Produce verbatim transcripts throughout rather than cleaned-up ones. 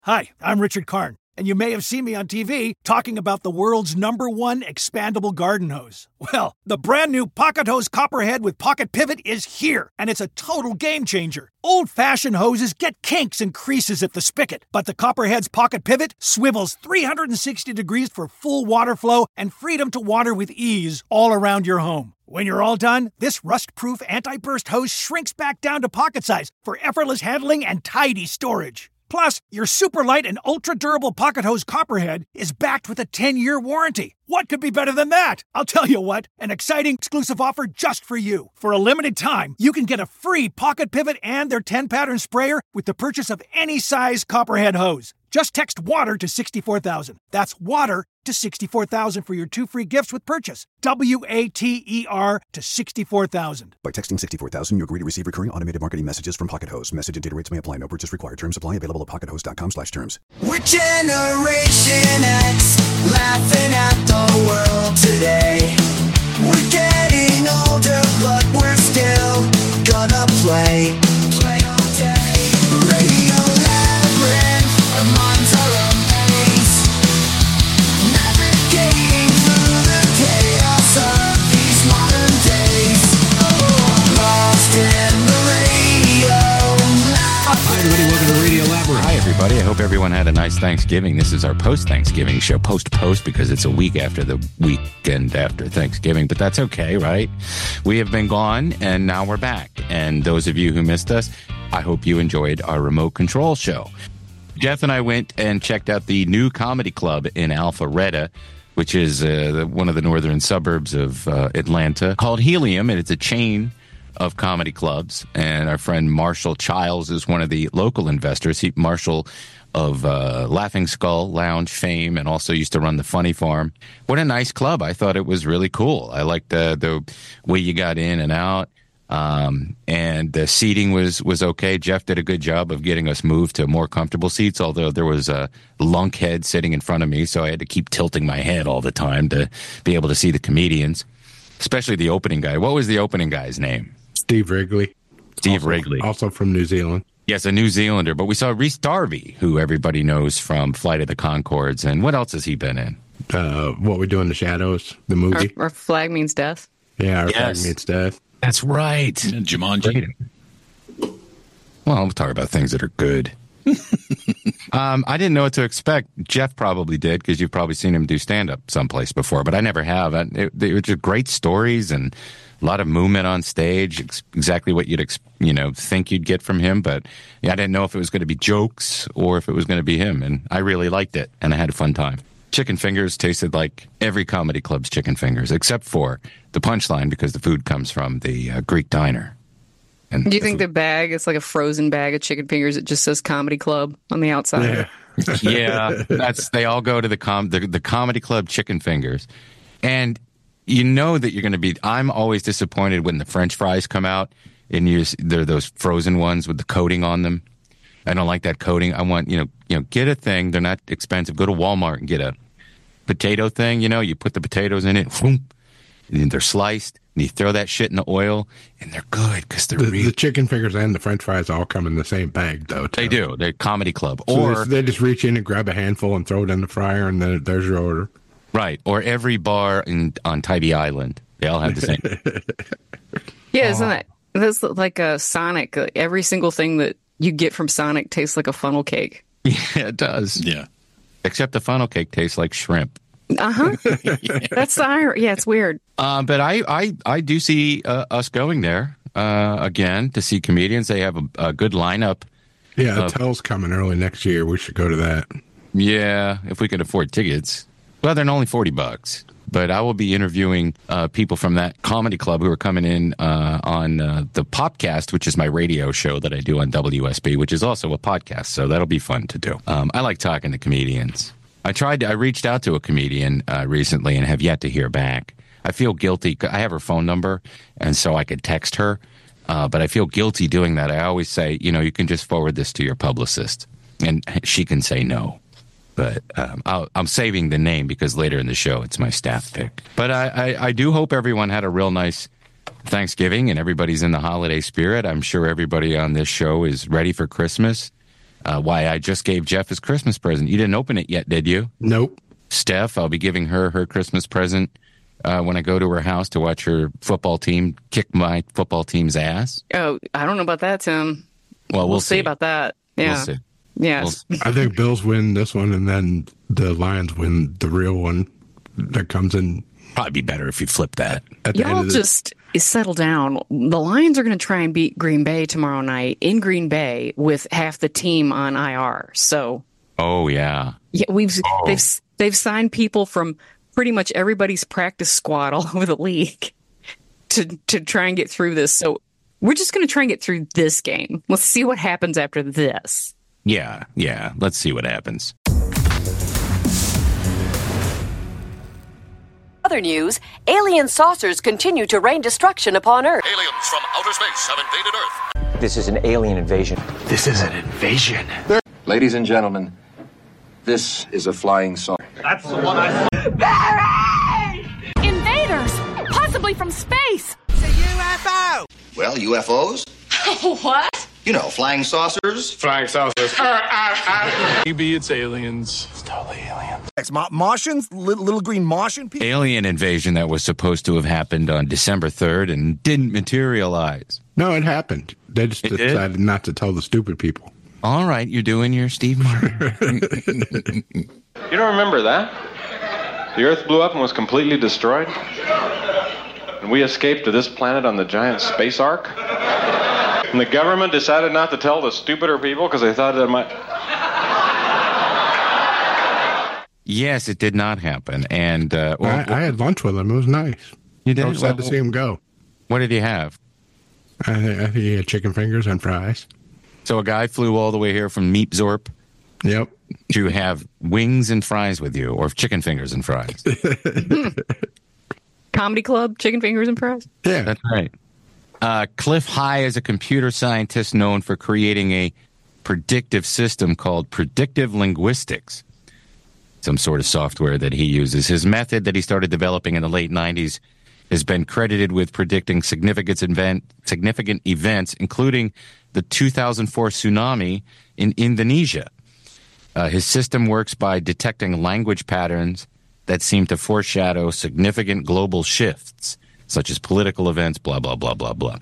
Hi, I'm Richard Karn, and you may have seen me on T V talking about the world's number one expandable garden hose. Well, the brand new Pocket Hose Copperhead with Pocket Pivot is here, and it's a total game changer. Old-fashioned hoses get kinks and creases at the spigot, but the Copperhead's Pocket Pivot swivels three hundred sixty degrees for full water flow and freedom to water with ease all around your home. When you're all done, this rust-proof anti-burst hose shrinks back down to pocket size for effortless handling and tidy storage. Plus, your super light and ultra-durable Pocket Hose Copperhead is backed with a ten-year warranty. What could be better than that? I'll tell you what, an exciting exclusive offer just for you. For a limited time, you can get a free Pocket Pivot and their ten-pattern sprayer with the purchase of any size Copperhead hose. Just text WATER to sixty-four thousand. That's WATER to sixty-four thousand for your two free gifts with purchase. W A T E R to sixty-four thousand. By texting sixty-four thousand, you agree to receive recurring automated marketing messages from Pocket Hose. Message and data rates may apply. No purchase required. Terms apply. Available at pockethose.com slash terms. We're Generation X, laughing at the world today. We're getting older, but we're still gonna play. Play all day. Radio Labyrinth, our minds are a maze. Navigating through the chaos of these modern days. Lost in the radio. Hi, everybody. Welcome to Radio Labyrinth. Hi, everybody. I hope everyone had a nice Thanksgiving. This is our post-Thanksgiving show. Post-post because it's a week after the weekend after Thanksgiving, but that's okay, right? We have been gone, and now we're back. And those of you who missed us, I hope you enjoyed our remote control show. Jeff and I went and checked out the new comedy club in Alpharetta, which is uh, the, one of the northern suburbs of uh, Atlanta, called Helium, and it's a chain of comedy clubs. And our friend Marshall Childs is one of the local investors. He Marshall of uh, Laughing Skull Lounge fame, and also used to run the Funny Farm. What a nice club. I thought it was really cool. I liked the, the way you got in and out. Um, and the seating was, was okay. Jeff did a good job of getting us moved to more comfortable seats, although there was a lunkhead sitting in front of me, so I had to keep tilting my head all the time to be able to see the comedians, especially the opening guy. What was the opening guy's name? Steve Wrigley. Steve also, Wrigley. Also from New Zealand. Yes, a New Zealander. But we saw Rhys Darby, who everybody knows from Flight of the Conchords. And what else has he been in? Uh, What We Do in the Shadows, the movie. Our, our Flag Means Death. Yeah, Our Yes. Flag Means Death. That's right. And Jumanji. Well, we'll talk about things that are good. um, I didn't know what to expect. Jeff probably did, because you've probably seen him do stand-up someplace before, but I never have. It, it, it was just great stories and a lot of movement on stage, ex- exactly what you'd ex- you know think you'd get from him. But yeah, I didn't know if it was going to be jokes or if it was going to be him, and I really liked it, and I had a fun time. Chicken fingers tasted like every comedy club's chicken fingers, except for the Punchline, because the food comes from the uh, Greek diner. And Do you think food- the bag is like a frozen bag of chicken fingers? It just says Comedy Club on the outside. Yeah. Yeah, that's they all go to the com the, the comedy club chicken fingers, and you know that you're going to be. I'm always disappointed when the French fries come out and you they're those frozen ones with the coating on them. I don't like that coating. I want you know you know get a thing. They're not expensive. Go to Walmart and get a potato thing. You know, you put the potatoes in it, whoom, and they're sliced. And you throw that shit in the oil, and they're good because they're The, real. the chicken fingers and the French fries all come in the same bag, though. Too. They do. They're comedy club, So or they just reach in and grab a handful and throw it in the fryer, and then there's your order. right, or every bar in on Tybee Island. They all have the same. Yeah, isn't that that's like a Sonic? Like every single thing that you get from Sonic tastes like a funnel cake. Yeah, it does. Yeah. Except the funnel cake tastes like shrimp. Uh huh. That's the ir- yeah. It's weird. Uh, but I, I, I do see uh, us going there uh, again to see comedians. They have a, a good lineup. Yeah, Uh, Attell's coming early next year. We should go to that. Yeah, if we can afford tickets. Well, they're only forty bucks. But I will be interviewing uh, people from that comedy club who are coming in uh, on uh, the Popcast, which is my radio show that I do on W S B, which is also a podcast. So that'll be fun to do. Um, I like talking to comedians. I tried to, I reached out to a comedian uh, recently and have yet to hear back. I feel guilty. I have her phone number, and so I could text her. Uh, but I feel guilty doing that. I always say, you know, you can just forward this to your publicist, and she can say no. But um, I'll, I'm saving the name because later in the show it's my staff pick. But I, I, I do hope everyone had a real nice Thanksgiving and everybody's in the holiday spirit. I'm sure everybody on this show is ready for Christmas. Uh, why, I just gave Jeff his Christmas present. You didn't open it yet, did you? Nope. Steph, I'll be giving her her Christmas present uh, when I go to her house to watch her football team kick my football team's ass. Oh, I don't know about that, Tim. Well, we'll, we'll see. see about that. Yeah. We'll see. Yes. We'll I think Bills win this one, and then the Lions win the real one that comes in Probably be better if you flip that. at the end Y'all of the just settle down. The Lions are going to try and beat Green Bay tomorrow night in Green Bay with half the team on I R. So Oh, yeah. yeah, we've Oh. they've they've signed people from pretty much everybody's practice squad all over the league to to try and get through this. So we're just going to try and get through this game. Let's see what happens after this. Yeah, yeah. Let's see what happens. Other news, alien saucers continue to rain destruction upon Earth. Aliens from outer space have invaded Earth. This is an alien invasion. This is an invasion. Ladies and gentlemen, this is a flying saucer. That's the one I saw. Barry! Invaders! Possibly from space! It's a U F O! Well, U F Os? What? You know, flying saucers. Flying saucers. Maybe it's aliens. It's totally aliens. Ma- Martians? Little, little green Martian people? Alien invasion that was supposed to have happened on December third and didn't materialize. No, it happened. They just It did? decided not to tell the stupid people. All right, you're doing your Steve Martin. You don't remember that? The Earth blew up and was completely destroyed? And we escaped to this planet on the giant space ark? And the government decided not to tell the stupider people because they thought it might... Yes, it did not happen. And uh, well, I, I had lunch with him. It was nice. You did? I was glad to Well, see him go. What did he have? I, think- I think he had chicken fingers and fries. So a guy flew all the way here from Meepzorp Yep. to have wings and fries with you, or chicken fingers and fries. Comedy Club, chicken fingers and fries. Yeah. That's right. Uh, Cliff High is a computer scientist known for creating a predictive system called predictive linguistics, some sort of software that he uses. His method that he started developing in the late nineties has been credited with predicting significant event, significant events, including the two thousand four tsunami in Indonesia. Uh, his system works by detecting language patterns that seem to foreshadow significant global shifts, such as political events, blah, blah, blah, blah, blah.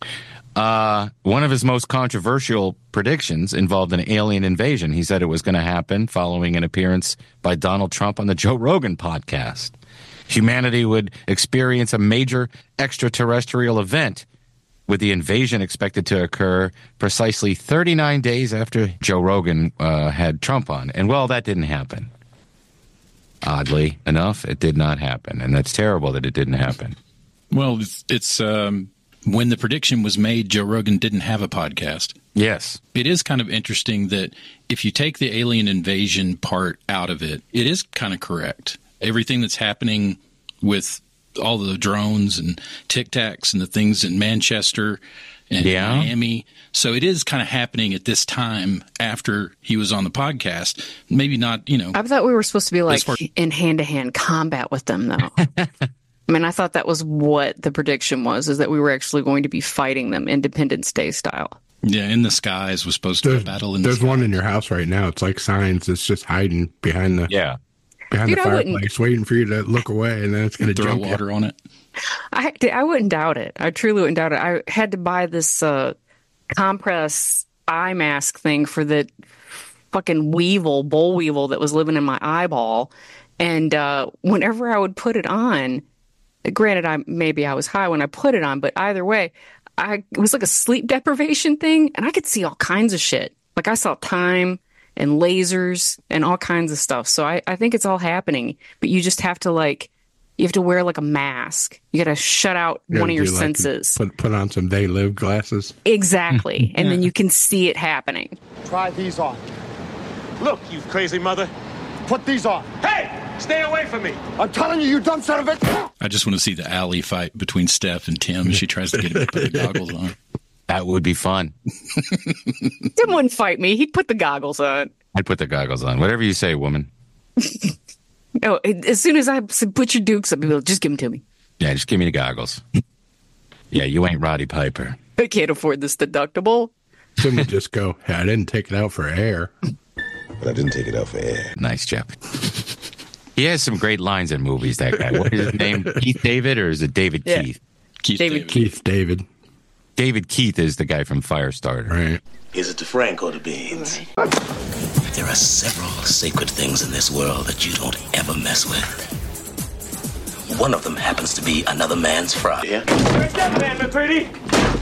Uh, one of his most controversial predictions involved an alien invasion. He said it was going to happen following an appearance by Donald Trump on the Joe Rogan podcast. Humanity would experience a major extraterrestrial event, with the invasion expected to occur precisely thirty-nine days after Joe Rogan uh, had Trump on. And, well, that didn't happen. Oddly enough, it did not happen. And that's terrible that it didn't happen. Well, it's, it's um, when the prediction was made, Joe Rogan didn't have a podcast. Yes. It is kind of interesting that if you take the alien invasion part out of it, it is kind of correct. Everything that's happening with all the drones and Tic Tacs and the things in Manchester and Yeah. Miami. So it is kind of happening at this time after he was on the podcast. Maybe not, you know. I thought we were supposed to be like As far- in hand-to-hand combat with them, though. I mean, I thought that was what the prediction was, is that we were actually going to be fighting them Independence Day style. Yeah, in the skies was supposed to be There's, a battle in the there's skies. one in your house right now. It's like signs. It's just hiding behind the Yeah. behind Dude, the I wouldn't- fireplace, waiting for you to look away, and then it's going to Throw jump you. water on it. I I wouldn't doubt it. I truly wouldn't doubt it. I had to buy this uh, compress eye mask thing for the fucking weevil, boll weevil that was living in my eyeball. And uh, whenever I would put it on, granted, I maybe I was high when I put it on, but either way, I it was like a sleep deprivation thing, and I could see all kinds of shit. Like I saw time and lasers and all kinds of stuff. So I, I think it's all happening, but you just have to like, you have to wear like a mask. You got to shut out You one of gotta your do like- senses. Put put on some They Live glasses. Exactly. And then you can see it happening. Try these on. Look, you crazy mother. Put these on. Hey! Stay away from me! I'm telling you, you dumb son of a... I just want to see the alley fight between Steph and Tim as she tries to get him to put the goggles on. That would be fun. Tim wouldn't fight me. He'd put the goggles on. I'd put the goggles on. Whatever you say, woman. Oh, as soon as I said, put your dukes up, he'd be like, just give them to me. Yeah, just give me the goggles. Yeah, you ain't Roddy Piper. I can't afford this deductible. Tim would just go, hey, I didn't take it out for air. But I didn't take it out for air. Nice, Jeff. He has some great lines in movies, that guy. What is his name? Keith David, or is it David Yeah. Keith? Keith David David. Keith David. David Keith is the guy from Firestarter. Right. Here's it to Franco the Beans. There are several sacred things in this world that you don't ever mess with. One of them happens to be another man's fry. Yeah? Where's that man, McCready?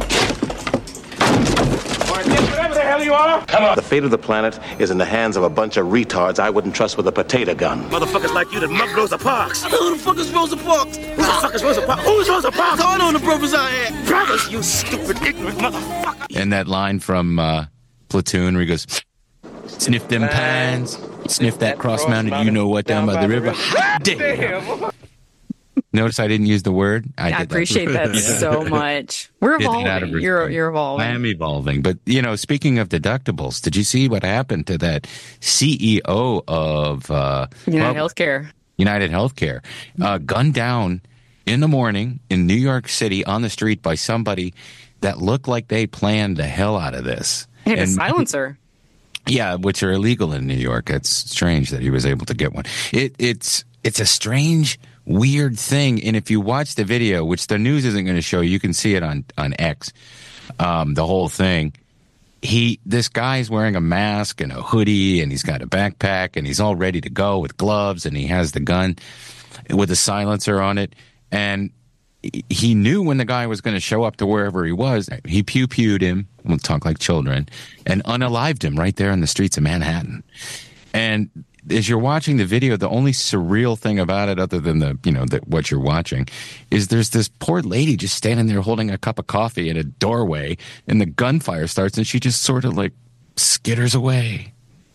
Or whatever the hell you are. Come on. The fate of the planet is in the hands of a bunch of retards I wouldn't trust with a potato gun. Motherfuckers like you that mug Rosa Parks. Who the fuck is Rosa Parks? Who the fuck is Rosa Parks? Who's Rosa Parks? I know the brothers I had. Brothers, you stupid, ignorant motherfucker. And that line from uh, Platoon where he goes, sniff them pines, sniff that cross-mounted, you know what, down by the river. Hot damn. Notice I didn't use the word. I, I did appreciate that, Yeah. so much. We're Did that out of evolving. You're respect. you're evolving. I am evolving. But, you know, speaking of deductibles, did you see what happened to that C E O of uh, United well, Healthcare. United Healthcare, uh, gunned down in the morning in New York City on the street by somebody that looked like they planned the hell out of this. He had a And- silencer. Yeah, which are illegal in New York. It's strange that he was able to get one. It, it's it's a strange, weird thing. And if you watch the video, which the news isn't going to show, you can see it on on X. Um, the whole thing. He this guy's wearing a mask and a hoodie, and he's got a backpack, and he's all ready to go with gloves, and he has the gun with a silencer on it, and he knew when the guy was going to show up to wherever he was. He pew-pewed him, we'll talk like children, and unalived him right there in the streets of Manhattan. And as you're watching the video, the only surreal thing about it, other than the, you know, the, what you're watching, is there's this poor lady just standing there holding a cup of coffee in a doorway, and the gunfire starts, and she just sort of like skitters away.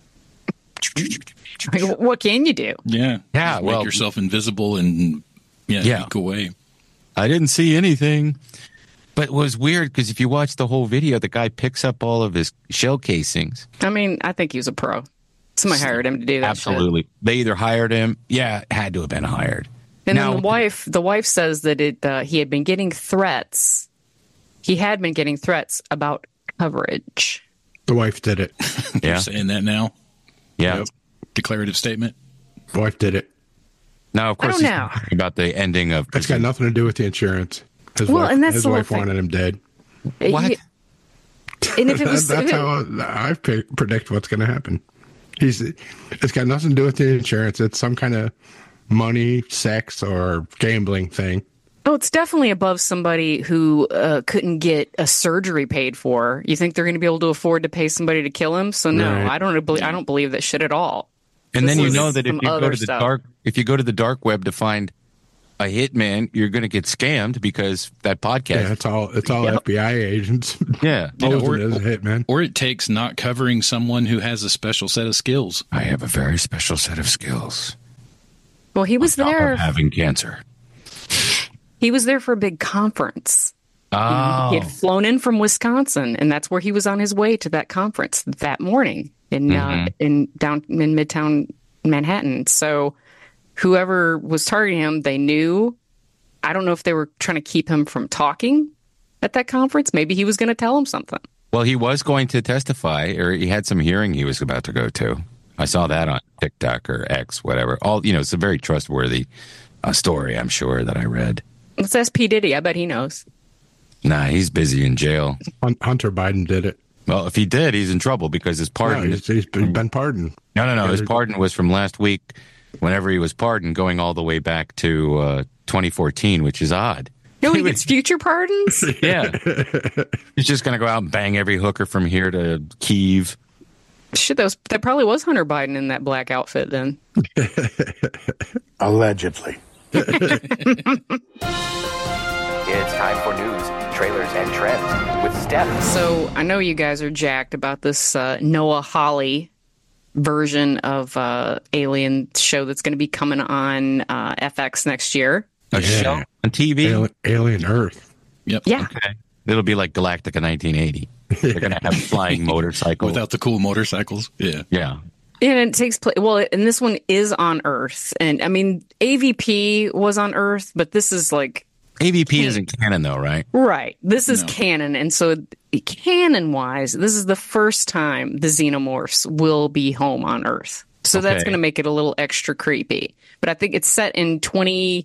Like, what can you do? Yeah. Yeah, Just well- make yourself invisible and yeah, Yeah. eke away. I didn't see anything. But it was weird because if you watch the whole video, the guy picks up all of his shell casings. I mean, I think he was a pro. Somebody hired him to do that. Absolutely. Shit. They either hired him. Yeah, had to have been hired. And Now- then the wife, the wife says that it uh, he had been getting threats. He had been getting threats about coverage. The wife did it. Yeah. You're saying that now? Yeah. Yep. Declarative statement? The wife did it. Now, of course, don't he's know. talking about the ending of. It's got nothing to do with the insurance. His Well, wife, and that's his the whole wife thing. wanted him dead. What? He- and if it was, That's if it- how I pre- predict what's going to happen. He's. It's got nothing to do with the insurance. It's some kind of money, sex, or gambling thing. oh, it's definitely above somebody who uh, couldn't get a surgery paid for. You think they're going to be able to afford to pay somebody to kill him? So no, Right. I don't believe. I don't believe that shit at all. And This then you was know that if some you go other to the stuff. dark, if you go to the dark web to find a hitman, you're going to get scammed because that podcast. Yeah, it's all. It's all Yep. F B I agents. Yeah. You know, posing or- as a hitman. Or it takes not covering someone who has a special set of skills. I have a very special set of skills. Well, he was on top there. of having cancer. He was there for a big conference. Oh. He had flown in from Wisconsin, and that's where he was on his way to that conference that morning in Mhm. uh, in down in Midtown Manhattan. So, whoever was targeting him, they knew. I don't know if they were trying to keep him from talking at that conference. Maybe he was going to tell him something. Well, he was going to testify, or he had some hearing he was about to go to. I saw that on TikTok or X, whatever. All you know, it's a very trustworthy uh, story, I'm sure, that I read. Let's ask P. Diddy. I bet he knows. Nah, he's busy in jail. Hun- Hunter Biden did it. Well, if he did, he's in trouble because his pardon. No, he's, he's been, been pardoned. No, no, no. His Yeah, pardon was from last week, whenever he was pardoned, going all the way back to uh, twenty fourteen, which is odd. No, he gets future pardons. Yeah. He's just going to go out and bang every hooker from here to Kyiv. Shit, that was that probably was Hunter Biden in that black outfit then. Allegedly. It's time for news, trailers, and trends with Steph. So I know you guys are jacked about this uh, Noah Hawley version of uh, Alien show that's going to be coming on uh, F X next year. A show on T V? Alien, Alien Earth. Yep. Yeah. Okay. It'll be like Galactica nineteen eighty. They're going to have flying motorcycles. Without the cool motorcycles. Yeah. Yeah. And it takes place, well, and this one is on Earth. And I mean, A V P was on Earth, but this is like A V P isn't canon, though, right? Right. This is No. canon. And so, canon wise, this is the first time the xenomorphs will be home on Earth. So that's Okay. going to make it a little extra creepy. But I think it's set in twenty,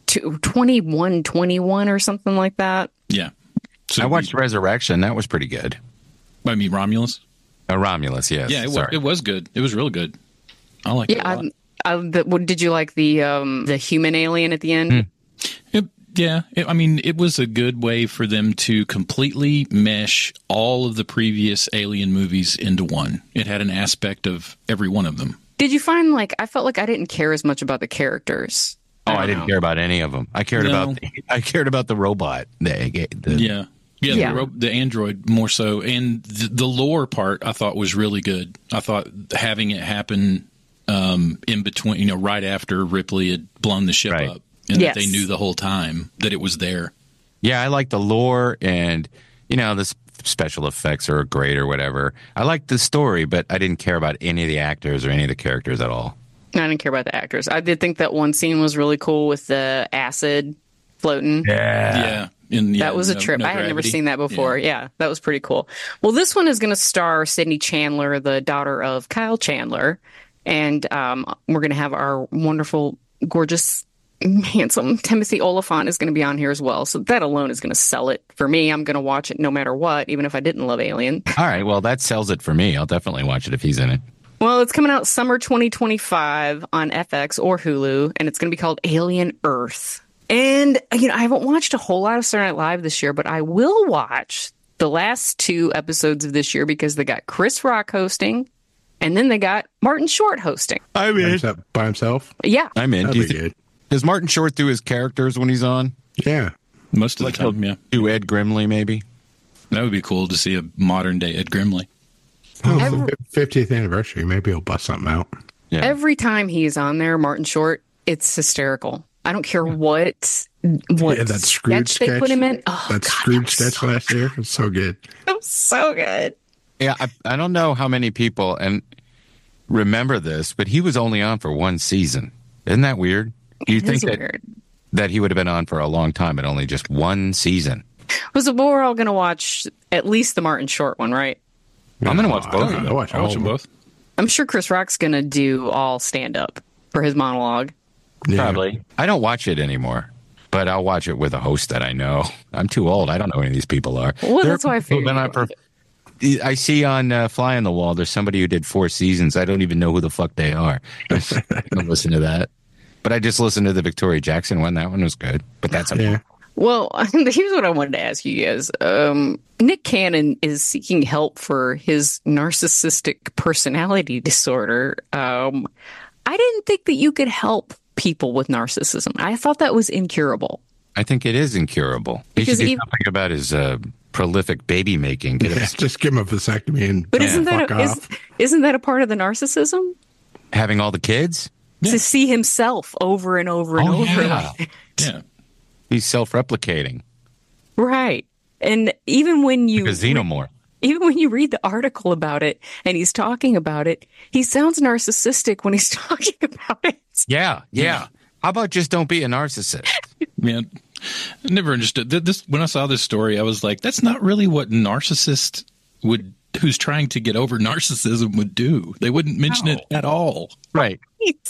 twenty-one twenty-one or something like that. Yeah. So I watched Resurrection. That was pretty good. I mean, Romulus? Uh, Romulus, yes. Yeah, it was, Sorry. it was good. It was real good. I like it Yeah. a lot. I, I, the, what, did you like the um, the human alien at the end? Hmm. It, yeah, it, I mean, it was a good way for them to completely mesh all of the previous Alien movies into one. It had an aspect of every one of them. Did you find, like, I felt like I didn't care as much about the characters. Oh, I, don't didn't know. care about any of them. I cared No. about the, I cared about the robot. The, the, Yeah. Yeah, Yeah. The, ro- the android more so. And the, the lore part I thought was really good. I thought having it happen um, in between, you know, right after Ripley had blown the ship Right. up and Yes. that they knew the whole time that it was there. Yeah, I like the lore, and you know the s- special effects are great or whatever. I like the story, but I didn't care about any of the actors or any of the characters at all. I didn't care about the actors. I did think that one scene was really cool with the acid floating. Yeah. In, yeah That was a no- trip. no I had never gravity. seen that before. Yeah. that was pretty cool. Well, this one is going to star Sydney Chandler, the daughter of Kyle Chandler. And um, we're going to have our wonderful, gorgeous, handsome Timothy Oliphant is going to be on here as well. So that alone is going to sell it for me. I'm going to watch it no matter what, even if I didn't love Alien. All right, well that sells it for me. I'll definitely watch it if he's in it. Well, it's coming out summer twenty twenty-five on F X or Hulu, and it's going to be called Alien Earth. And, you know, I haven't watched a whole lot of Saturday Night Live this year, but I will watch the last two episodes of this year because they got Chris Rock hosting, and then they got Martin Short hosting. I'm By himself- by himself. Yeah. I'm in. That'd Do you be thi- good. Does Martin Short do his characters when he's on? Yeah. Most of Like the time, he'll yeah. do Ed Grimley, maybe? That would be cool to see a modern day Ed Grimley. Oh, it's Every- the fiftieth anniversary. Maybe he'll bust something out. Yeah. Every time he's on there, Martin Short, it's hysterical. I don't care what what Yeah, that Scrooge sketch they sketch. put him in. Oh, that God, Scrooge that was sketch so, last year was so good. that was so good. Yeah, I, I don't know how many people and remember this, but he was only on for one season. Isn't that weird? Do you It think is that, weird. that he would have been on for a long time, but only just one season? Was it we're all going to watch at least the Martin Short one, right? I'm going to watch both of I'll them. watch I'll all watch of them both. I'm sure Chris Rock's going to do all stand up for his monologue. Yeah. Probably. I don't watch it anymore, but I'll watch it with a host that I know. I'm too old. I don't know who any of these people are. Well, There that's are why I people who've figured been you on for- I see on uh, Fly on the Wall, there's somebody who did four seasons. I don't even know who the fuck they are. I don't listen to that. But I just listened to the Victoria Jackson one. That one was good. But that's a Yeah. Well, here's what I wanted to ask you guys. Um, Nick Cannon is seeking help for his narcissistic personality disorder. Um, I didn't think that you could help people with narcissism. I thought that was incurable. I think it is incurable. He Because should do even- something about his uh, prolific baby making. Get Yeah, him just give him a vasectomy and But tell isn't him that fuck a, off. is, isn't that a part of the narcissism? having all the kids. To see himself over and over and Oh, over. yeah. Like, Yeah. He's self-replicating. right. And even when you Like a xenomorph. even when you read the article about it and he's talking about it, he sounds narcissistic when he's talking about it. Yeah, yeah. How about just don't be a narcissist? Man, I never understood Th- this. When I saw this story, I was like, that's not really what narcissist would, who's trying to get over narcissism would do. They wouldn't mention it at all. Right.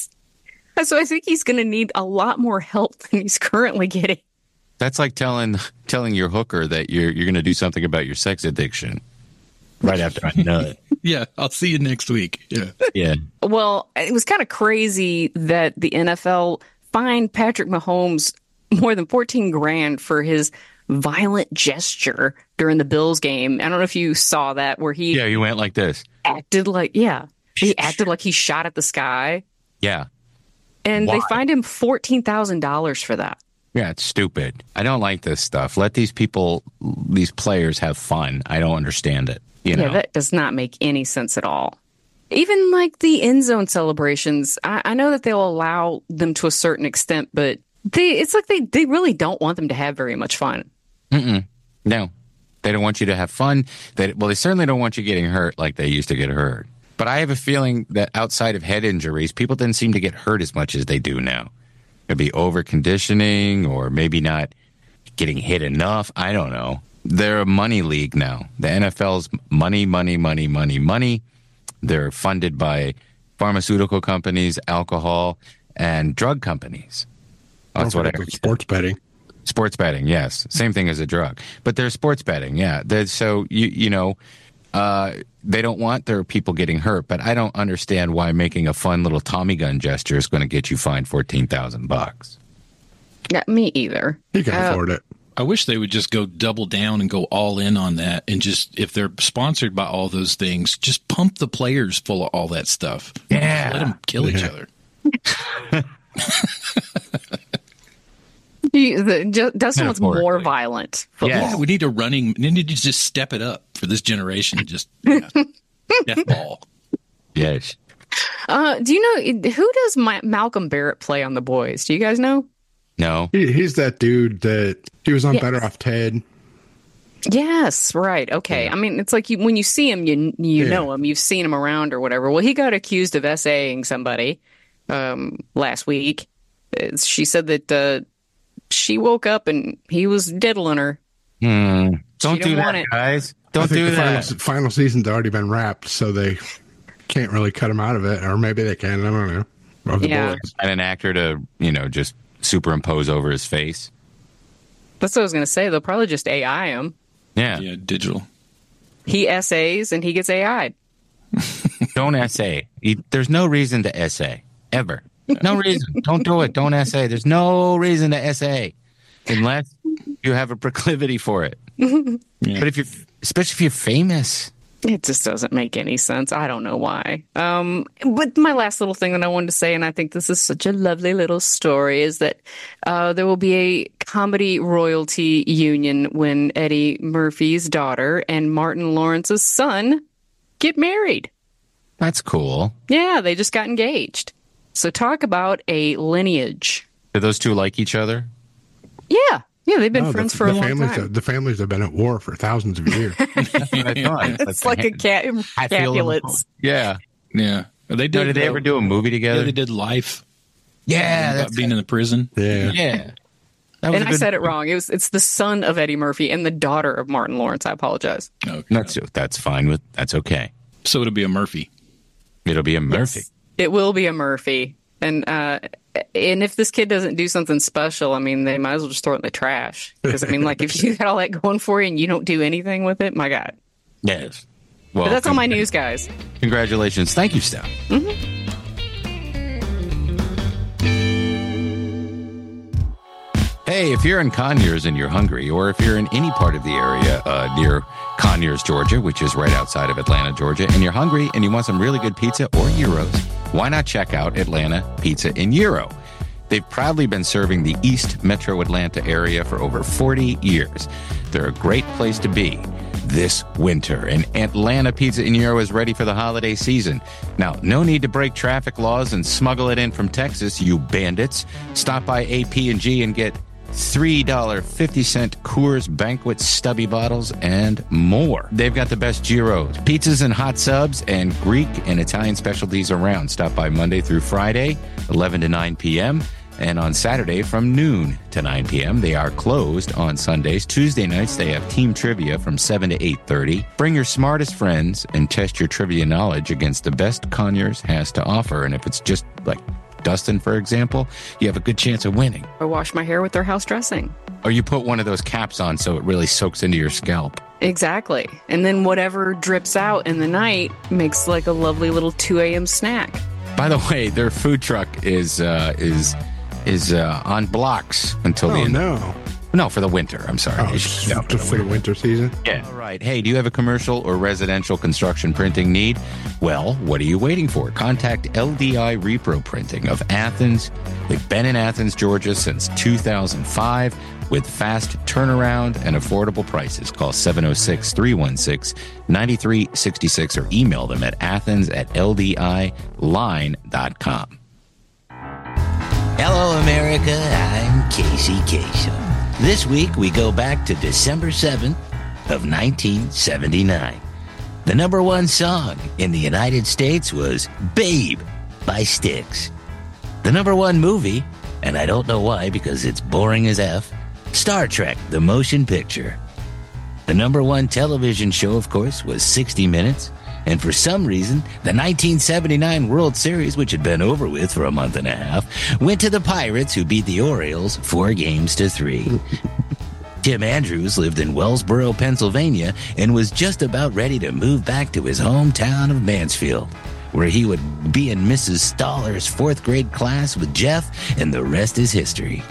So I think he's going to need a lot more help than he's currently getting. That's like telling telling your hooker that you're you're going to do something about your sex addiction right after I nut. Yeah, I'll see you next week. Yeah. Yeah. Well, it was kind of crazy that the N F L fined Patrick Mahomes more than fourteen grand for his violent gesture during the Bills game. I don't know if you saw that, where he Yeah, you went like this. acted like, yeah, he acted like he shot at the sky. Yeah. And Why? they fined him fourteen thousand dollars for that. Yeah, it's stupid. I don't like this stuff. Let these people, these players have fun. I don't understand it. You know? Yeah, that does not make any sense at all. Even like the end zone celebrations, I, I know that they'll allow them to a certain extent, but they it's like they, they really don't want them to have very much fun. Mm-mm. No, they don't want you to have fun. They, well, they certainly don't want you getting hurt like they used to get hurt. But I have a feeling that outside of head injuries, people didn't seem to get hurt as much as they do now. It'd be over conditioning or maybe not getting hit enough. I don't know. They're a money league now. The N F L's money, money, money, money, money. They're funded by pharmaceutical companies, alcohol, and drug companies. That's what I heard. Sports betting. Sports betting, yes. Same thing as a drug. But they're sports betting, yeah. They're, so, you you know, uh, they don't want their people getting hurt, but I don't understand why making a fun little Tommy gun gesture is going to get you fined fourteen thousand bucks. Yeah, me either. You can Uh, afford it. I wish they would just go double down and go all in on that, and just, if they're sponsored by all those things, just pump the players full of all that stuff. Yeah. Let them kill each Yeah. other. He, the, Ju- Dustin was Metaphorically. more violent. Yeah, we need a running. We need to just step it up for this generation. Just yeah. Death ball. Yes. Uh, do you know who does Ma- Malcolm Barrett play on The Boys? Do you guys know? No. He, he's that dude that he was on Yes. Better Off Ted. Yes, right. Okay. I mean, it's like you, when you see him, you you Yeah. know him. You've seen him around or whatever. Well, he got accused of SAing somebody um, last week. Uh, She said that uh, she woke up and he was diddling her. Hmm. Don't didn't do want that, it. guys. I Don't think do the that. Final, final season's already been wrapped, so they can't really cut him out of it, or maybe they can. I don't know. Of the Yeah. boys. And an actor to, you know, just superimpose over his face. That's what I was going to say. They'll probably just A I him. Yeah. Yeah, digital. He S As and he gets A I'd. Don't essay. You- There's no reason to essay. Ever. No reason. Don't do it. Don't essay. There's no reason to essay. Unless you have a proclivity for it. But if you're, especially if you're famous. It just doesn't make any sense. I don't know why. Um, but my last little thing that I wanted to say, and I think this is such a lovely little story, is that uh, there will be a comedy royalty union when Eddie Murphy's daughter and Martin Lawrence's son get married. That's cool. Yeah, they just got engaged. So talk about a lineage. Do those two like each other? Yeah. Yeah, they've been No, friends the, for the a long families time. Have, the families have been at war for thousands of years. That's what I thought. It's like a cat I feel Capulets. Yeah. Yeah. They did. No, did they uh, ever do a movie Yeah, together? they did Life. Yeah, About that's being in the prison. Yeah. Yeah. That was And a I good- said it wrong. It was it's the son of Eddie Murphy and the daughter of Martin Lawrence. I apologize. Okay. That's that's fine with that's okay. So it'll be a Murphy. It'll be a Murphy. It will be a Murphy. And uh, and if this kid doesn't do something special, I mean, they might as well just throw it in the trash. Because, I mean, like, if you got all that going for you and you don't do anything with it, my God. Yes. Well, But that's all my con- news, guys. Congratulations. Thank you, Steph. Hey, if you're in Conyers and you're hungry, or if you're in any part of the area uh, near Conyers, Georgia, which is right outside of Atlanta, Georgia, and you're hungry and you want some really good pizza or gyros, why not check out Atlanta Pizza and Gyro? They've proudly been serving the East Metro Atlanta area for over forty years. They're a great place to be this winter, and Atlanta Pizza and Gyro is ready for the holiday season. Now, no need to break traffic laws and smuggle it in from Texas, you bandits. Stop by A P and G and get three dollars and fifty cents Coors Banquet stubby bottles and more. They've got the best gyros, pizzas and hot subs, and Greek and Italian specialties around. Stop by Monday through Friday, eleven to nine p.m., and on Saturday from noon to nine p.m. They are closed on Sundays. Tuesday nights, they have team trivia from seven to eight thirty. Bring your smartest friends and test your trivia knowledge against the best Conyers has to offer. And if it's just like Dustin, for example, you have a good chance of winning. I wash my hair with their house dressing. Or you put one of those caps on so it really soaks into your scalp. Exactly. And then whatever drips out in the night makes like a lovely little two a.m. snack. By the way, their food truck is uh, is is uh, on blocks until the Oh, end. no. No, for the winter. I'm sorry. Oh, just, just for the winter season? Yeah. All right. Hey, do you have a commercial or residential construction printing need? Well, what are you waiting for? Contact L D I Repro Printing of Athens. They've been in Athens, Georgia since two thousand five with fast turnaround and affordable prices. Call seven oh six, three one six, nine three six six or email them at athens at l d i line dot com. Hello, America. I'm Casey Kasem. This week, we go back to December seventh of nineteen seventy-nine. The number one song in the United States was Babe by Styx. The number one movie, and I don't know why because it's boring as F, Star Trek, the motion picture. The number one television show, of course, was sixty minutes. And for some reason, the nineteen seventy-nine World Series, which had been over with for a month and a half, went to the Pirates, who beat the Orioles four games to three. Tim Andrews lived in Wellsboro, Pennsylvania, and was just about ready to move back to his hometown of Mansfield, where he would be in Missus Stoller's fourth grade class with Jeff, and the rest is history.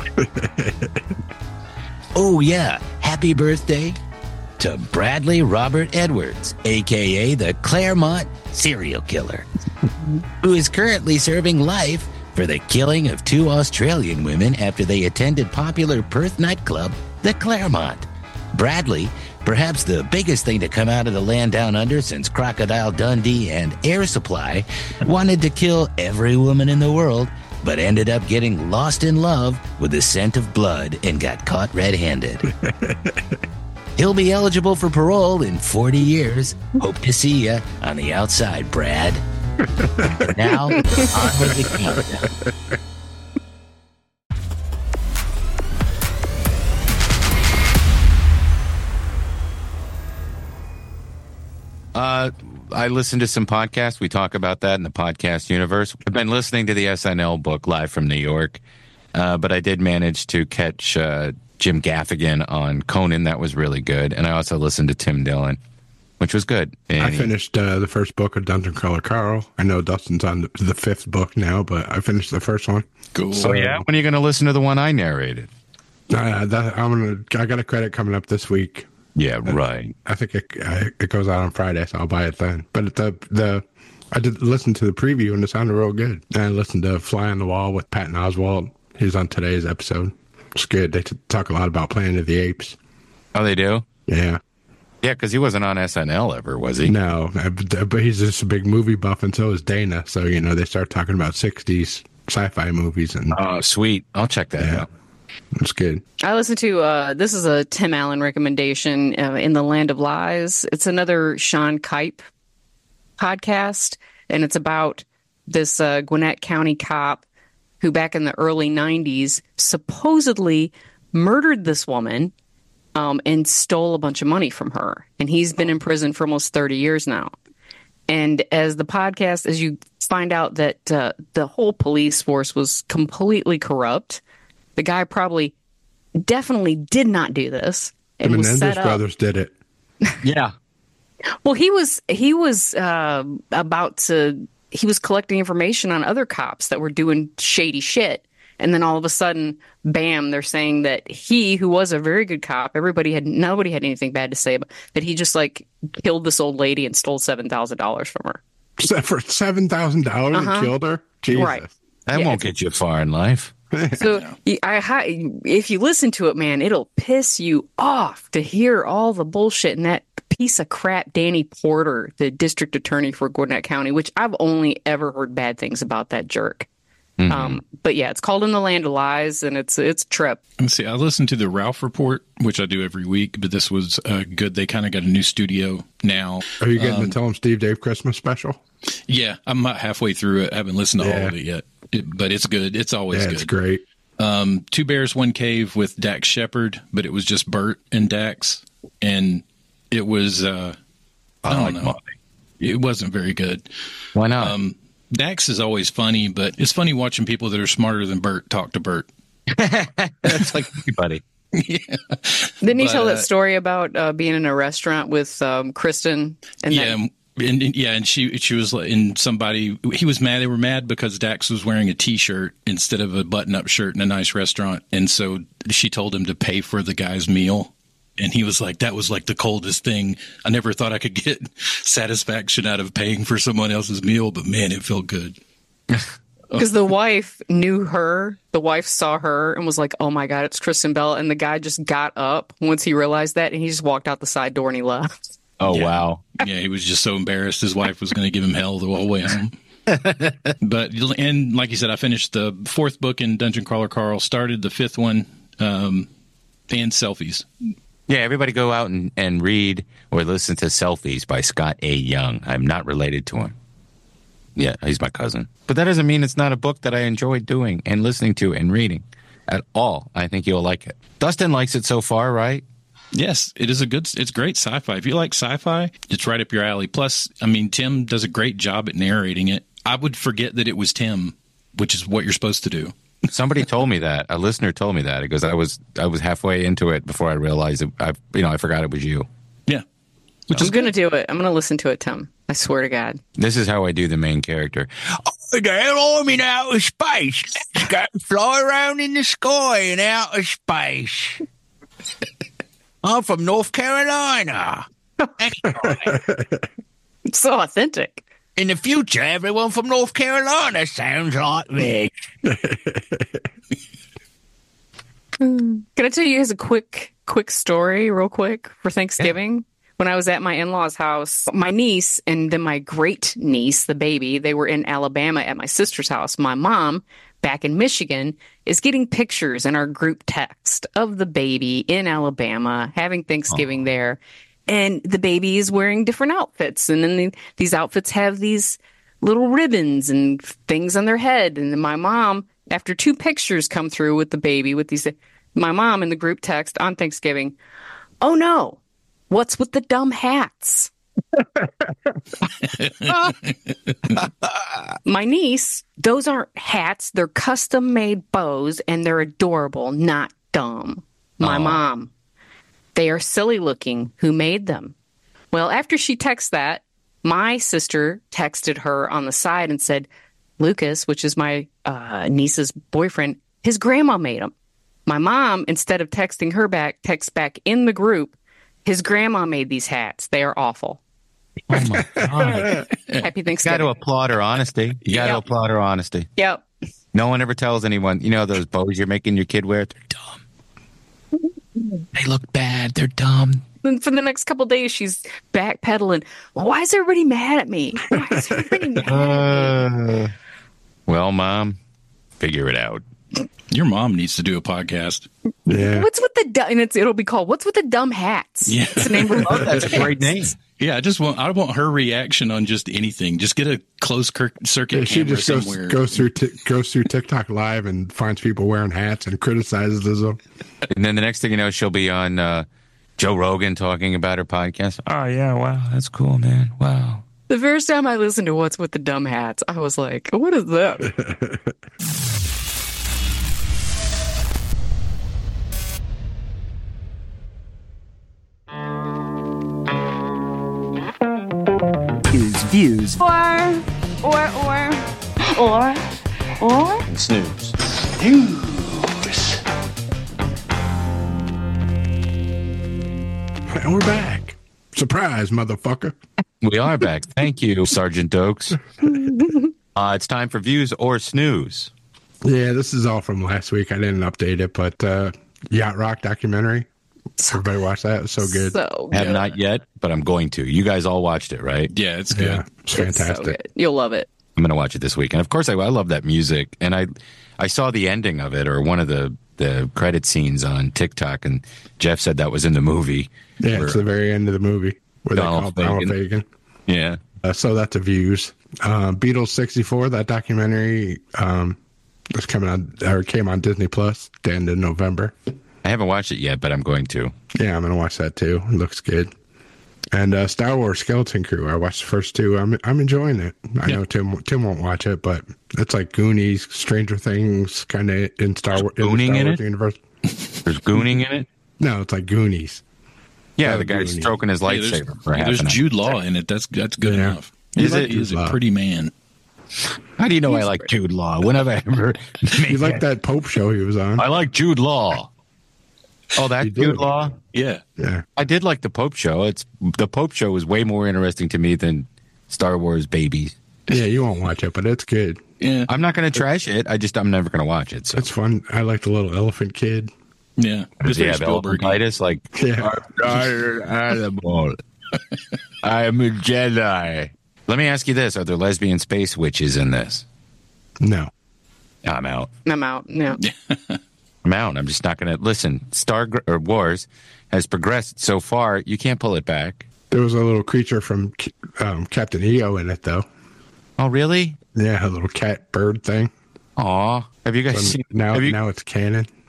Oh, yeah, happy birthday to Bradley Robert Edwards, a k a the Claremont serial killer, who is currently serving life for the killing of two Australian women after they attended popular Perth nightclub, the Claremont. Bradley, perhaps the biggest thing to come out of the land down under since Crocodile Dundee and Air Supply, wanted to kill every woman in the world, but ended up getting lost in love with the scent of blood and got caught red-handed. He'll be eligible for parole in forty years. Hope to see ya on the outside, Brad. Now, on with the countdown. Uh, I listened to some podcasts. We talk about that in the podcast universe. I've been listening to the S N L book live from New York, uh, but I did manage to catch uh, Jim Gaffigan on Conan. That was really good. And I also listened to Tim Dillon, which was good. And I he- finished uh, the first book of Dungeon Crawler Carl. I know Dustin's on the, the fifth book now, but I finished the first one. Cool. So, yeah, when are you going to listen to the one I narrated? Uh, that, I'm gonna. I got a credit coming up this week. Yeah, right. I think it it goes out on Friday, so I'll buy it then. But the the I did listen to the preview and it sounded real good. And I listened to Fly on the Wall with Patton Oswalt. He's on today's episode. It's good. They t- talk a lot about Planet of the Apes. Oh, they do? Yeah. Yeah, because he wasn't on S N L ever, was he? No, but he's just a big movie buff, and so is Dana. So, you know, they start talking about sixties sci-fi movies. And oh, sweet. I'll check that yeah, out. It's good. I listened to, uh, this is a Tim Allen recommendation, uh, In the Land of Lies. It's another Sean Kipe podcast, and it's about this uh, Gwinnett County cop who back in the early nineties supposedly murdered this woman um, and stole a bunch of money from her. And he's been in prison for almost thirty years now. And as the podcast, as you find out that uh, the whole police force was completely corrupt, the guy probably definitely did not do this. The Menendez brothers did it. Yeah. Well, he was he was uh, about to he was collecting information on other cops that were doing shady shit, and then all of a sudden, bam! They're saying that he, who was a very good cop, everybody had nobody had anything bad to say about that. He just like killed this old lady and stole seven thousand dollars from her. For seven thousand dollars, Uh-huh. he killed her. Jesus. Right. That Yeah, won't get you far in life. So I, I, if you listen to it, man, it'll piss you off to hear all the bullshit and that piece of crap Danny Porter, the district attorney for Gwinnett County, which I've only ever heard bad things about that jerk. Mhm. Um, but yeah, it's called In the Land of Lies, and it's it's a trip. Let's see. I listened to the Ralph Report, which I do every week, but this was uh, good. They kind of got a new studio now. Are you getting Um, the Tell 'em Steve Dave Christmas special? Yeah, I'm about halfway through it. I haven't listened to all Yeah. of it yet, it, but it's good. It's always Yeah, good. it's great. Um, Two Bears, One Cave with Dax Shepard, but it was just Bert and Dax, and it was uh, I don't know. It wasn't very good. Why not? Um, Dax is always funny, but it's funny watching people that are smarter than Bert talk to Bert. That's like everybody. Yeah. Didn't he But, tell uh, that story about uh, being in a restaurant with um, Kristen? And yeah, then, and, and- yeah, and she she was like, and somebody he was mad. They were mad because Dax was wearing a T-shirt instead of a button-up shirt in a nice restaurant, and so she told him to pay for the guy's meal, and he was like, "That was like the coldest thing. I never thought I could get satisfaction out of paying for someone else's meal, but man, it felt good." because the wife knew her, the wife saw her and was like, "Oh my God, it's Kristen Bell," and the guy just got up once he realized that, and he just walked out the side door and he left. Oh, Yeah. wow. Yeah, he was just so embarrassed. His wife was going to give him hell the whole way home. But, and like you said, I finished the fourth book in Dungeon Crawler Carl, started the fifth one, um, and Selfies. Yeah, everybody go out and, and read or listen to Selfies by Scott A. Young. I'm not related to him. Yeah, he's my cousin. But that doesn't mean it's not a book that I enjoy doing and listening to and reading. at all. I think you'll like it. Dustin likes it so far, right? Yes, it is a good, it's great sci-fi. If you like sci-fi, it's right up your alley. Plus, I mean, Tim does a great job at narrating it. I would forget that it was Tim, which is what you're supposed to do. Somebody told me that. A listener told me that. It goes, I was I was halfway into it before I realized it. I, you know, I forgot it was you. Yeah. Which I'm going to do it. I'm going to listen to it, Tim. I swear to God. This is how I do the main character. Oh, the hell, I'm in outer space. Let's go fly around in the sky in outer space. I'm from North Carolina. It's so authentic. In the future, everyone from North Carolina sounds like me. Can I tell you guys a quick, quick story real quick for Thanksgiving? Yeah. When I was at my in-laws' house, my niece and then my great niece, the baby, they were in Alabama at my sister's house. My mom, back in Michigan, is getting pictures in our group text of the baby in Alabama, having Thanksgiving oh. there. And the baby is wearing different outfits. And then the, these outfits have these little ribbons and things on their head. And then my mom, after two pictures come through with the baby, with these, my mom in the group text on Thanksgiving, oh no, what's with the dumb hats? My niece, those aren't hats. They're custom made bows and they're adorable, not dumb. My Aww. Mom. They are silly looking. Who made them? Well, after she texted that, my sister texted her on the side and said, Lucas, which is my uh, niece's boyfriend, his grandma made them. My mom, instead of texting her back, texts back in the group, his grandma made these hats. They are awful. Oh, my God. Happy Thanksgiving. You got to applaud her honesty. You got to yep. applaud her honesty. Yep. No one ever tells anyone, you know, those bows you're making your kid wear, they're dumb. They look bad. They're dumb. And for the next couple of days, she's backpedaling. Well, why is everybody mad at me? Why is everybody mad at me? Uh, well, Mom, figure it out. Your mom needs to do a podcast. Yeah. What's with the dumb? And it's, it'll be called "What's with the Dumb Hats?" Yeah, it's the name of oh, that's a great name. Yeah, I just want I want her reaction on just anything. Just get a closed circuit yeah, she camera just goes, somewhere. goes through t- goes through TikTok live and finds people wearing hats and criticizes them. And then the next thing you know, she'll be on uh, Joe Rogan talking about her podcast. Oh yeah, wow, that's cool, man. Wow. The first time I listened to "What's with the Dumb Hats," I was like, "What is that?" Views, views, or, or, or, or, or, and snooze. News. And we're back. Surprise, motherfucker. We are back. Thank you, Sergeant Dokes. Uh, it's time for views or snooze. Yeah, this is all from last week. I didn't update it, but uh, Yacht Rock documentary. Everybody watch that? It was so good. So good. Have good. not yet, but I'm going to. You guys all watched it, right? Yeah, it's good. Yeah, it's fantastic. It's so good. You'll love it. I'm going to watch it this week. And of course, I, I love that music. And I I saw the ending of it, or one of the, the credit scenes on TikTok, and Jeff said that was in the movie. Yeah, it's the very end of the movie where Donald they call Fagen. Donald Fagen. Yeah. Uh, so that's a views. Uh, Beatles sixty-four, that documentary um, was coming on, or came on Disney Plus the end of November. I haven't watched it yet, but I'm going to. Yeah, I'm going to watch that too. It looks good. And uh, Star Wars Skeleton Crew, I watched the first two. I'm I'm enjoying it. I Yeah. know Tim Tim won't watch it, but it's like Goonies, Stranger Things, kind of in Star Wars in the Gooning Star in Wars it? universe. There's gooning in it? No, it's like Goonies. Yeah, Oh, the guy's Goonie. stroking his Yeah, there's lightsaber for half there's an hour. Jude Law in it. That's that's good Yeah. enough. Is He's it? a- He's Jude a Law. pretty man. How do you know I like Jude Law? When have I ever... You like that Pope show he was on? I like Jude Law. Oh, that's You do. Jude Law? Yeah. Yeah. I did like the Pope show. It's the Pope show was way more interesting to me than Star Wars Babies. Yeah, you won't watch it, but it's good. Yeah. I'm not going to trash it. I just I'm never going to watch it. So It's fun. I like the little elephant kid. Yeah. does Just he very have Spielberg. elephantitis? Like Yeah. I'm not an animal. I am a Jedi. Let me ask you this: are there lesbian space witches in this? No. I'm out. I'm out. Yeah. I'm out. I'm just not going to listen. Star Gr- or Wars has progressed so far. You can't pull it back. There was a little creature from um, Captain E O in it, though. Oh, really? Yeah, a little cat bird thing. Aw. Have you guys So seen? now, have you, now it's canon.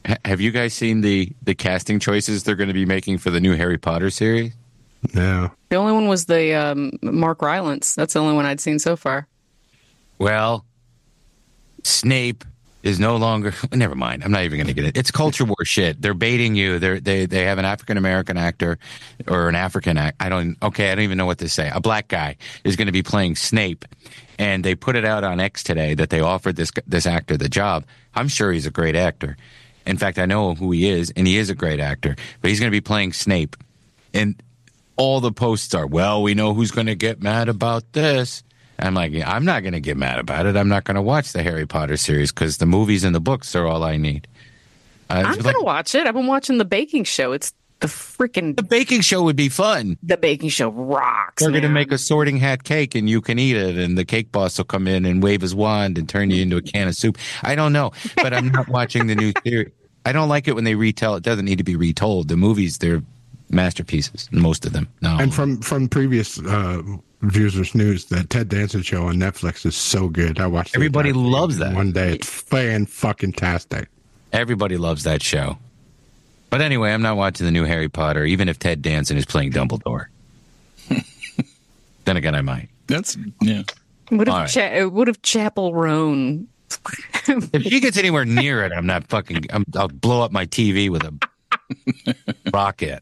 Ha- have you guys seen the the casting choices they're going to be making for the new Harry Potter series? No. The only one was the um, Mark Rylance. That's the only one I'd seen so far. Well, Snape is no longer. Never mind. I'm not even going to get it. It's culture war shit. They're baiting you. They they they have an African American actor or an African act. I don't. Okay, I don't even know what to say. A black guy is going to be playing Snape, and they put it out on X today that they offered this this actor the job. I'm sure he's a great actor. In fact, I know who he is, and he is a great actor. But he's going to be playing Snape, and all the posts are, well, we know who's going to get mad about this. I'm like, I'm not going to get mad about it. I'm not going to watch the Harry Potter series because the movies and the books are all I need. Uh, I'm going to watch it. I've been watching The Baking Show. It's the freaking... The Baking Show would be fun. The Baking Show rocks, They're going to man. make a sorting hat cake and you can eat it and the cake boss will come in and wave his wand and turn you into a can of soup. I don't know, but I'm not watching the new series. I don't like it when they retell. It doesn't need to be retold. The movies, they're masterpieces, most of them. No. And from, from previous... Uh, Viewers News, that Ted Danson show on Netflix is so good. I watched it. Everybody loves that. One day. It's fan fucking tastic. Everybody loves that show. But anyway, I'm not watching the new Harry Potter, even if Ted Danson is playing Dumbledore. Then again, I might. That's, yeah. What if, All right. Cha- what if Chapel Roan? If she gets anywhere near it, I'm not fucking, I'm, I'll blow up my T V with a rocket.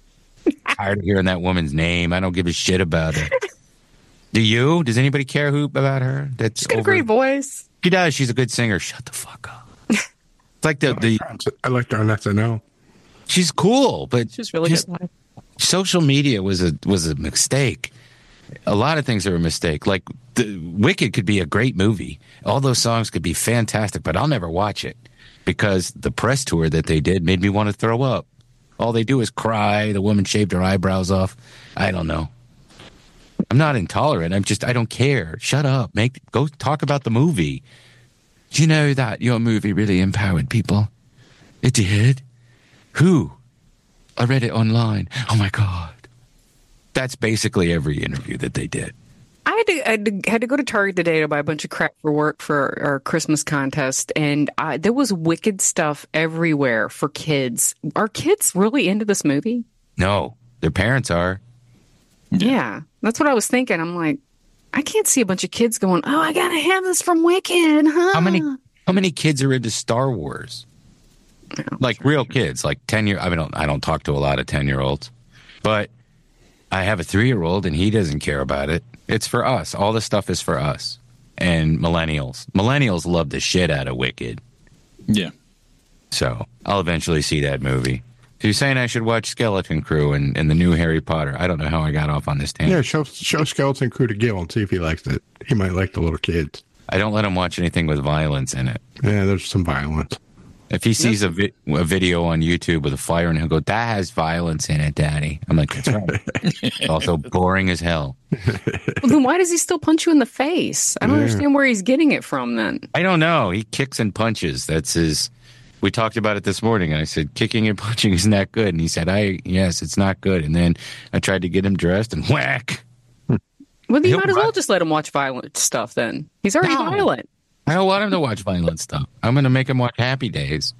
Tired of hearing that woman's name. I don't give a shit about it. Do you? Does anybody care who about her? That's She's got a over... great voice. She does. She's a good singer. Shut the fuck up. It's like the the. I like her on S N L. She's cool, but she's really just, good. Social media was a was a mistake. A lot of things are a mistake. Like the, Wicked could be a great movie. All those songs could be fantastic, but I'll never watch it because the press tour that they did made me want to throw up. All they do is cry. The woman shaved her eyebrows off. I don't know. I'm not intolerant. I'm just, I don't care. Shut up. Make go talk about the movie. Do you know that your movie really empowered people? It did. Who? I read it online. Oh my God. That's basically every interview that they did. I had to, I had to had to go to Target today to buy a bunch of crap for work for our Christmas contest, and I, there was Wicked stuff everywhere for kids. Are kids really into this movie? No, their parents are. Yeah, that's what I was thinking. I'm like, I can't see a bunch of kids going, "Oh, I gotta have this from Wicked." Huh? How many? How many kids are into Star Wars? Like real kids, like ten year. I mean, I don't, I don't talk to a lot of ten year olds, but I have a three year old, and he doesn't care about it. It's for us. All this stuff is for us and millennials. Millennials love the shit out of Wicked. Yeah. So I'll eventually see that movie. So you're saying I should watch Skeleton Crew and, and the new Harry Potter. I don't know how I got off on this tangent. Yeah, show, show Skeleton Crew to Gil and see if he likes it. He might like the little kids. I don't let him watch anything with violence in it. Yeah, there's some violence. If he sees a, vi- a video on YouTube with a fire and he'll go, that has violence in it, Daddy. I'm like, that's right. It's also boring as hell. Well, then why does he still punch you in the face? I don't Yeah. understand where he's getting it from then. I don't know. He kicks and punches. That's his. We talked about it this morning. I said, kicking and punching isn't that good. And he said, I, yes, it's not good. And then I tried to get him dressed and whack. Well, you He'll might as run. well just let him watch violent stuff then. He's already No. violent. I don't want him to watch violent stuff. I'm going to make him watch Happy Days.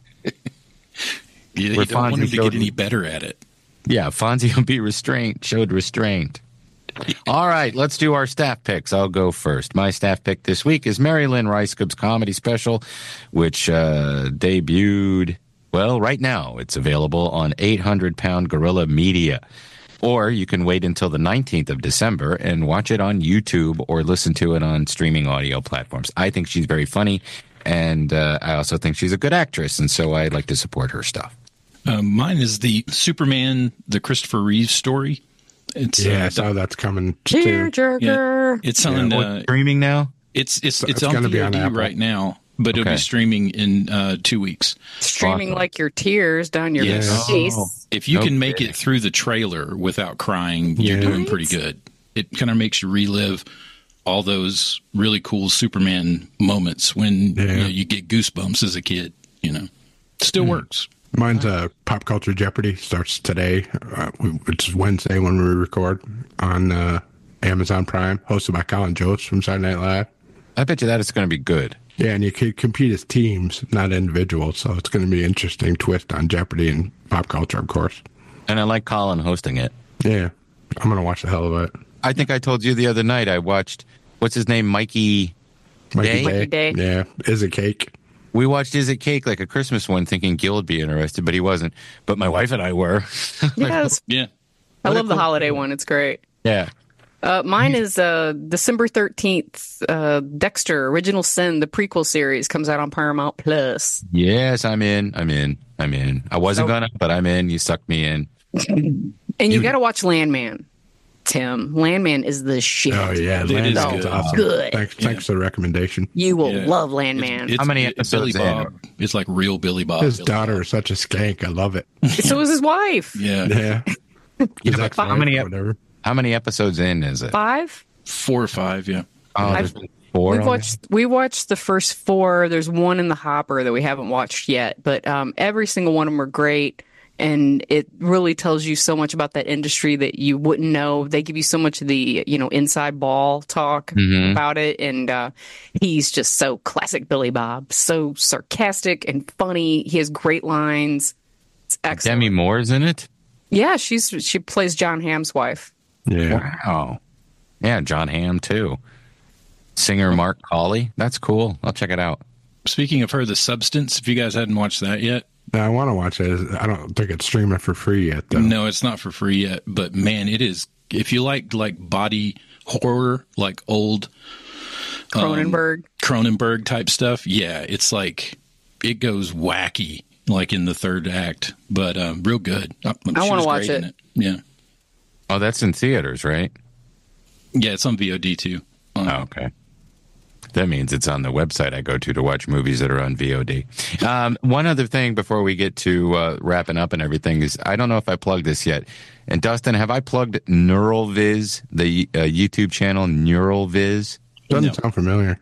You, Where you don't want him Fonzie to showed- get any better at it. Yeah, Fonzie will be restrained, showed restraint. All right, let's do our staff picks. I'll go first. My staff pick this week is Mary Lynn Ricegub's comedy special, which uh, debuted, well, right now. It's available on eight hundred pound Gorilla Media. Or you can wait until the nineteenth of December and watch it on YouTube or listen to it on streaming audio platforms. I think she's very funny, and uh, I also think she's a good actress, and so I like to support her stuff. Uh, mine is the Superman, the Christopher Reeve story. It's Yeah, uh, I saw that's coming Tearjerker. Yeah, it's on Yeah, uh, streaming now? It's it's So it's, it's on gonna be V O on D Apple. right now, but it'll Okay. be streaming in uh, two weeks. Streaming Awesome. like your tears down your Yes. face. Oh. If you No can make kidding. it through the trailer without crying, you're Yeah. doing pretty good. It kind of makes you relive all those really cool Superman moments when Yeah. you know, you get goosebumps as a kid. You know, still works. Mine's uh, Pop Culture Jeopardy. Starts today. Uh, we- it's Wednesday when we record on uh, Amazon Prime, hosted by Colin Jost from Saturday Night Live. I bet you that it's going to be good. Yeah, and you can compete as teams, not individuals. So it's going to be an interesting twist on Jeopardy and pop culture, of course. And I like Colin hosting it. Yeah, I'm going to watch the hell of it. I think I told you the other night I watched, what's his name, Mikey Mikey Day? Mikey Day. Yeah, Is It Cake? We watched Is It Cake, like a Christmas one, thinking Gil would be interested, but he wasn't. But my wife and I were. Yes. Yeah. I love the holiday one. It's great. Yeah. Uh, mine is uh, December thirteenth. Uh, Dexter, Original Sin, the prequel series, comes out on Paramount Plus. Yes, I'm in. I'm in. I'm in. I wasn't So- gonna, but I'm in. You sucked me in. And you got to watch Landman, Tim. Landman is the shit. Oh, yeah. It Landman's is good. awesome. Good. Thanks, thanks for the recommendation. You will Yeah. love Landman. It's, How many it's episodes Billy in? Bob. It's like real Billy Bob. His Billy daughter Bob. is such a skank. I love it. So is his wife. Yeah. Yeah. His but ex-wife how many- or whatever. How many episodes in is it? Five? Four or five, yeah. Oh, there's been four. We on watched we watched the first four. There's one in the hopper that we haven't watched yet, but um, every single one of them are great, and it really tells you so much about that industry that you wouldn't know. They give you so much of the you know inside ball talk Mhm. about it, and uh, he's just so classic Billy Bob, so sarcastic and funny. He has great lines. It's excellent. Demi Moore's in it? Yeah, she's she plays John Hamm's wife. Yeah. Wow. Yeah, John Hamm, too. Singer Mark Colley. That's cool. I'll check it out. Speaking of her, The Substance, if you guys hadn't watched that yet. Now, I want to watch it. I don't think it's streaming for free yet, though. No, it's not for free yet. But, man, it is. If you like, like body horror, like old um, Cronenberg. Cronenberg type stuff, yeah, it's like it goes wacky, like in the third act. But um, real good. I, I wanna watch it. it. Yeah. Oh, that's in theaters, right? Yeah, it's on V O D, too. Um, Oh, okay. That means it's on the website I go to to watch movies that are on V O D. Um, one other thing before we get to uh, wrapping up and everything is I don't know if I plugged this yet. And Dustin, have I plugged NeuralViz, the uh, YouTube channel NeuralViz? Doesn't No. sound familiar.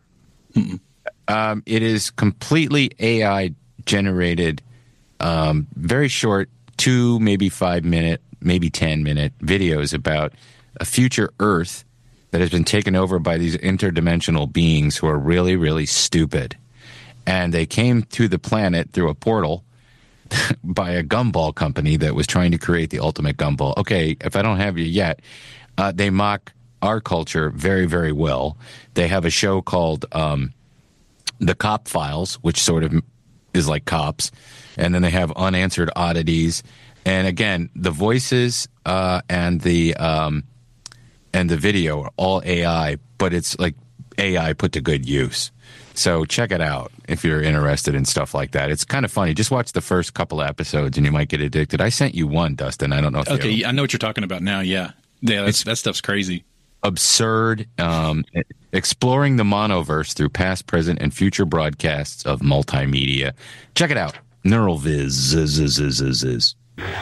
Um, it is completely A I generated, um, very short, two, maybe five minute, maybe ten minute videos about a future Earth that has been taken over by these interdimensional beings who are really, really stupid. And they came to the planet through a portal by a gumball company that was trying to create the ultimate gumball. Okay, if I don't have you yet, uh, they mock our culture very, very well. They have a show called um, The Cop Files, which sort of is like Cops. And then they have Unanswered Oddities. And again, the voices uh, and the um, and the video are all A I, but it's like A I put to good use. So check it out if you're interested in stuff like that. It's kind of funny. Just watch the first couple of episodes and you might get addicted. I sent you one, Dustin. I don't know if Okay, you I know what you're talking about now. Yeah. Yeah, that's, that stuff's crazy. absurd, um, exploring the monoverse through past, present, and future broadcasts of multimedia. Check it out. NeuralViz. Z- z- z- z- z-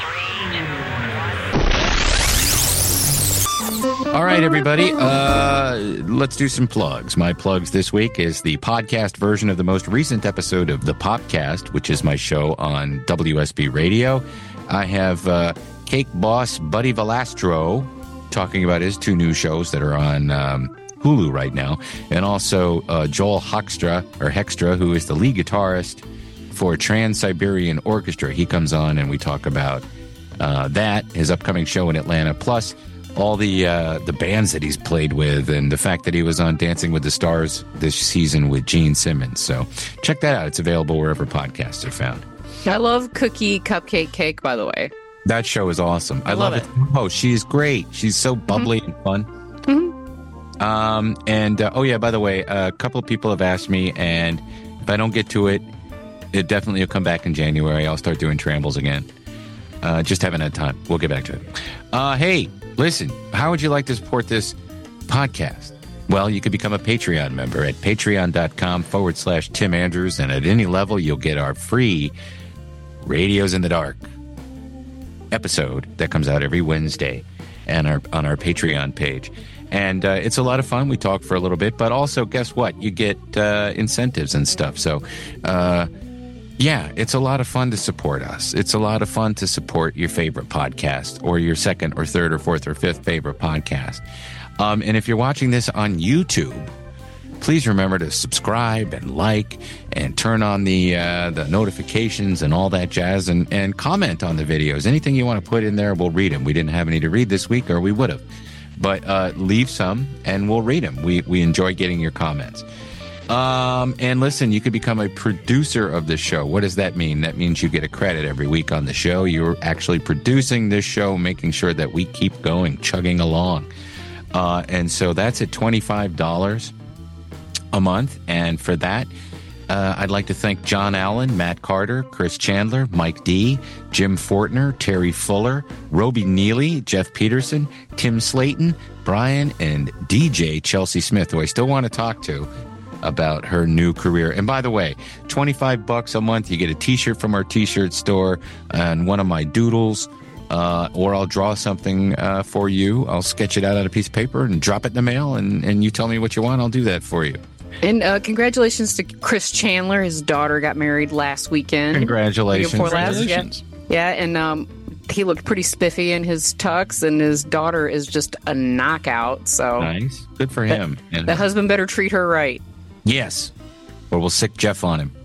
All right, everybody. Uh, let's do some plugs. My plugs this week is the podcast version of the most recent episode of the Popcast, which is my show on W S B Radio. I have uh, Cake Boss Buddy Velastro talking about his two new shows that are on um, Hulu right now, and also uh, Joel Hoekstra, or Hextra, who is the lead guitarist for Trans-Siberian Orchestra. He comes on and we talk about uh, that, his upcoming show in Atlanta, plus all the uh, the bands that he's played with, and the fact that he was on Dancing with the Stars this season with Gene Simmons. So check that out. It's available wherever podcasts are found. I love Cookie Cupcake Cake, by the way. That show is awesome. I, I love, love it. Oh, she's great. She's so bubbly mm-hmm. and fun. Mm-hmm. Um, and uh, oh yeah, by the way, a couple of people have asked me, and if I don't get to it, it definitely will come back in January. I'll start doing Trambles again. Uh, just haven't had time. We'll get back to it. Uh, hey, listen, how would you like to support this podcast? Well, you could become a Patreon member at patreon.com forward slash Tim Andrews. And at any level, you'll get our free Radios in the Dark episode that comes out every Wednesday and our, on our Patreon page. And uh, it's a lot of fun. We talk for a little bit, but also, guess what? You get uh, incentives and stuff. So, uh, yeah, it's a lot of fun to support us. It's a lot of fun to support your favorite podcast or your second or third or fourth or fifth favorite podcast. Um, and if you're watching this on YouTube, please remember to subscribe and like and turn on the uh, the notifications and all that jazz, and, and comment on the videos. Anything you want to put in there, we'll read them. We didn't have any to read this week, or we would have. But uh, leave some, and we'll read them. We, we enjoy getting your comments. Um, and listen, you could become a producer of this show. What does that mean? That means you get a credit every week on the show. You're actually producing this show, making sure that we keep going, chugging along. Uh, and so that's at twenty-five dollars a month. And for that, uh, I'd like to thank John Allen, Matt Carter, Chris Chandler, Mike D, Jim Fortner, Terry Fuller, Roby Neely, Jeff Peterson, Tim Slayton, Brian, and D J Chelsea Smith, who I still want to talk to about her new career. And by the way, twenty-five bucks a month, you get a t-shirt from our t-shirt store and one of my doodles, uh, or I'll draw something uh, for you. I'll sketch it out on a piece of paper and drop it in the mail, and, and you tell me what you want, I'll do that for you. And uh, congratulations to Chris Chandler. His daughter got married last weekend. Congratulations. Before last, Congratulations. Yeah, yeah, and um, he looked pretty spiffy in his tux, and his daughter is just a knockout. So nice. Good for him. The, the husband better treat her right. Yes, or we'll sick Jeff on him.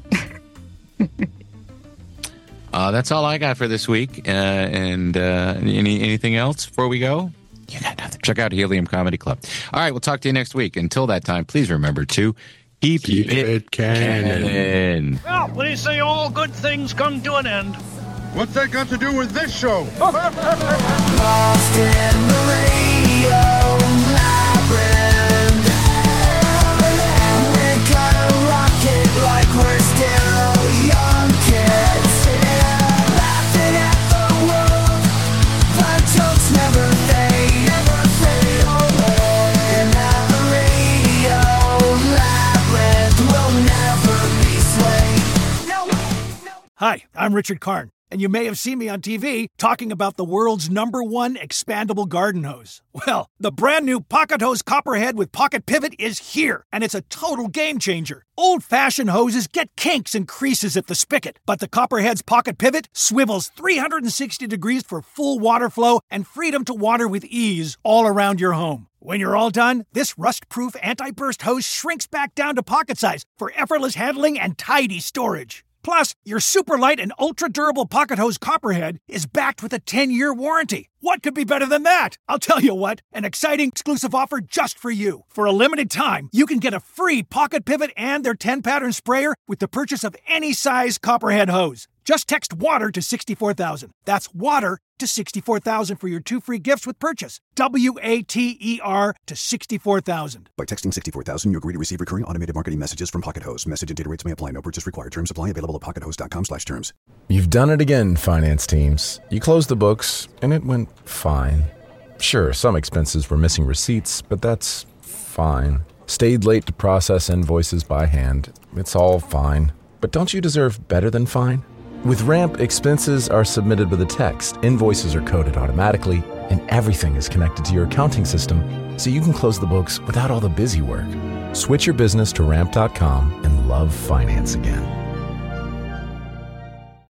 uh, that's all I got for this week. Uh, and uh, any anything else before we go? You got nothing. Check out Helium Comedy Club. All right, we'll talk to you next week. Until that time, please remember to keep, keep it, it canon. canon. Well, they say all good things come to an end. What's that got to do with this show? Lost in the radio labyrinth. We're gonna rock it like we're still young kids. Laughing at the world, but jokes never fade. Never fade away. And at the radio labyrinth will never be swayed. No, no. Hi, I'm Richard Karn, and you may have seen me on T V talking about the world's number one expandable garden hose. Well, the brand new Pocket Hose Copperhead with Pocket Pivot is here, and it's a total game changer. Old-fashioned hoses get kinks and creases at the spigot, but the Copperhead's Pocket Pivot swivels three hundred sixty degrees for full water flow and freedom to water with ease all around your home. When you're all done, this rust-proof anti-burst hose shrinks back down to pocket size for effortless handling and tidy storage. Plus, your super light and ultra-durable Pocket Hose Copperhead is backed with a ten-year warranty. What could be better than that? I'll tell you what, an exciting exclusive offer just for you. For a limited time, you can get a free Pocket Pivot and their ten-pattern sprayer with the purchase of any size Copperhead hose. Just text WATER to sixty-four thousand. That's WATER to sixty-four thousand for your two free gifts with purchase. W A T E R to sixty-four thousand. By texting sixty-four thousand, you agree to receive recurring automated marketing messages from Pocket Hose. Message and data rates may apply. No purchase required. Terms apply. Available at pockethose.com slash terms. You've done it again, finance teams. You closed the books, and it went fine. Sure, some expenses were missing receipts, but that's fine. Stayed late to process invoices by hand. It's all fine. But don't you deserve better than fine? With Ramp, expenses are submitted with a text, invoices are coded automatically, and everything is connected to your accounting system, so you can close the books without all the busy work. Switch your business to ramp dot com and love finance again.